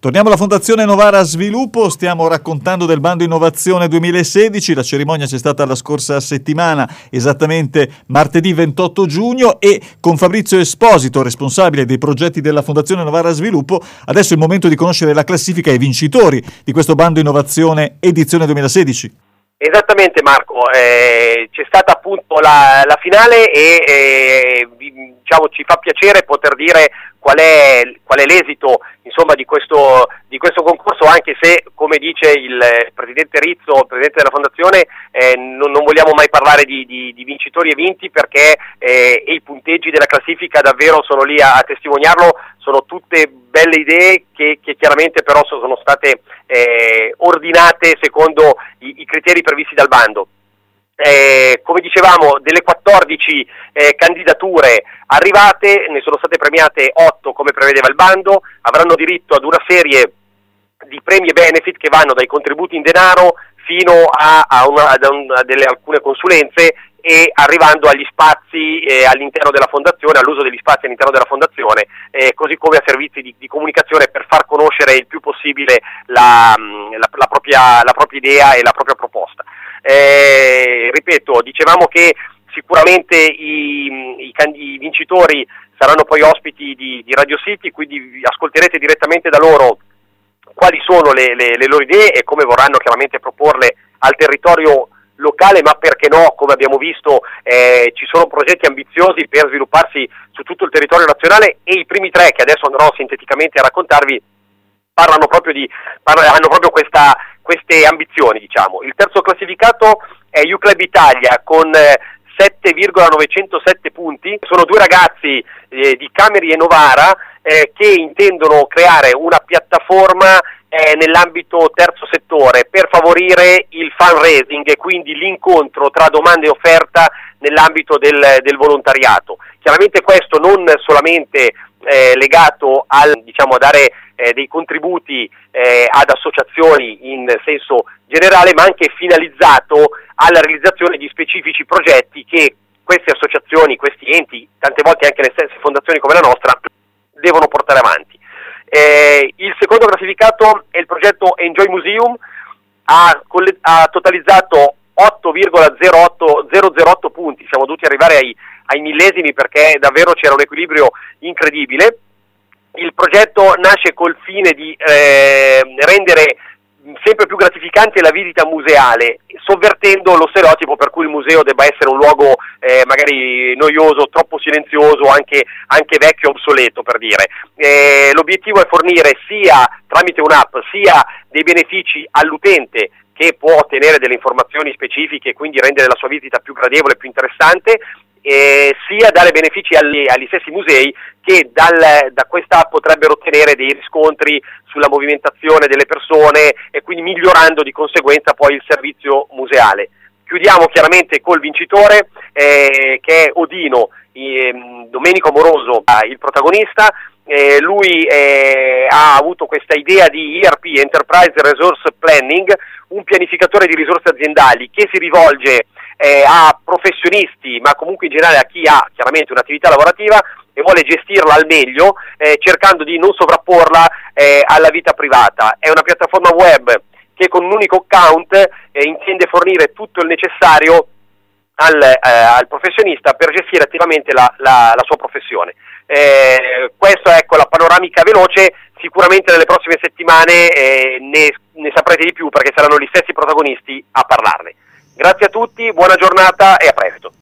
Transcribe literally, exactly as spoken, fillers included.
Torniamo alla Fondazione Novara Sviluppo, stiamo raccontando del bando innovazione duemilasedici, la cerimonia c'è stata la scorsa settimana, esattamente martedì ventotto giugno, e con Fabrizio Esposito, responsabile dei progetti della Fondazione Novara Sviluppo, adesso è il momento di conoscere la classifica e i vincitori di questo bando innovazione edizione duemilasedici. Esattamente Marco, eh, c'è stata appunto la, la finale e eh, diciamo ci fa piacere poter dire qual è, qual è l'esito insomma di questo, di questo concorso, anche se come dice il Presidente Rizzo, il Presidente della Fondazione, eh, non, non vogliamo mai parlare di, di, di vincitori e vinti perché eh, e i punteggi della classifica davvero sono lì a, a testimoniarlo, sono tutte belle idee che, che chiaramente però sono state eh, ordinate secondo i, i criteri previsti dal bando. Eh, come dicevamo, delle quattordici eh, candidature arrivate ne sono state premiate otto come prevedeva il bando, avranno diritto ad una serie di premi e benefit che vanno dai contributi in denaro fino a, a, una, a, un, a delle, alcune consulenze e arrivando agli spazi eh, all'interno della fondazione, all'uso degli spazi all'interno della fondazione, eh, così come a servizi di, di comunicazione per far conoscere il più possibile la, la, la, propria, la propria idea e la propria proposta. Eh, ripeto, dicevamo che sicuramente i, i, i vincitori saranno poi ospiti di, di Radio City, quindi ascolterete direttamente da loro quali sono le, le, le loro idee e come vorranno chiaramente proporle al territorio locale, ma perché no, come abbiamo visto eh, ci sono progetti ambiziosi per svilupparsi su tutto il territorio nazionale e i primi tre che adesso andrò sinteticamente a raccontarvi parlano proprio di parlano, hanno proprio questa, queste ambizioni, diciamo. Il terzo classificato è UClub Italia con eh, sette virgola novecentosette punti, sono due ragazzi eh, di Cameri e Novara eh, che intendono creare una piattaforma eh, nell'ambito terzo settore per favorire il fundraising e quindi l'incontro tra domanda e offerta nell'ambito del, del volontariato. Chiaramente questo non solamente eh, legato al, diciamo, a dare eh, dei contributi eh, ad associazioni in senso generale, ma anche finalizzato alla realizzazione di specifici progetti che queste associazioni, questi enti, tante volte anche le stesse fondazioni come la nostra, devono portare avanti. Eh, il secondo classificato è il progetto Enjoy Museum, ha, ha totalizzato otto virgola zero zero otto punti, siamo dovuti arrivare ai, ai millesimi perché davvero c'era un equilibrio incredibile. Il progetto nasce col fine di eh, rendere sempre più gratificante la visita museale, sovvertendo lo stereotipo per cui il museo debba essere un luogo eh, magari noioso, troppo silenzioso, anche, anche vecchio, obsoleto per dire. Eh, l'obiettivo è fornire sia tramite un'app sia dei benefici all'utente che può ottenere delle informazioni specifiche e quindi rendere la sua visita più gradevole, più interessante, eh, sia dare benefici agli, agli stessi musei che dal, da questa app potrebbero ottenere dei riscontri sulla movimentazione delle persone e quindi migliorando di conseguenza poi il servizio museale. Chiudiamo chiaramente col vincitore eh, che è Odino, eh, Domenico Moroso, il protagonista. Eh, lui eh, ha avuto questa idea di E R P, Enterprise Resource Planning, un pianificatore di risorse aziendali che si rivolge eh, a professionisti, ma comunque in generale a chi ha chiaramente un'attività lavorativa e vuole gestirla al meglio, eh, cercando di non sovrapporla eh, alla vita privata. È una piattaforma web che con un unico account eh, intende fornire tutto il necessario al, eh, al professionista per gestire attivamente la, la, la sua professione. Eh, questa ecco la panoramica veloce, sicuramente nelle prossime settimane eh, ne, ne saprete di più perché saranno gli stessi protagonisti a parlarne. Grazie a tutti, buona giornata e a presto.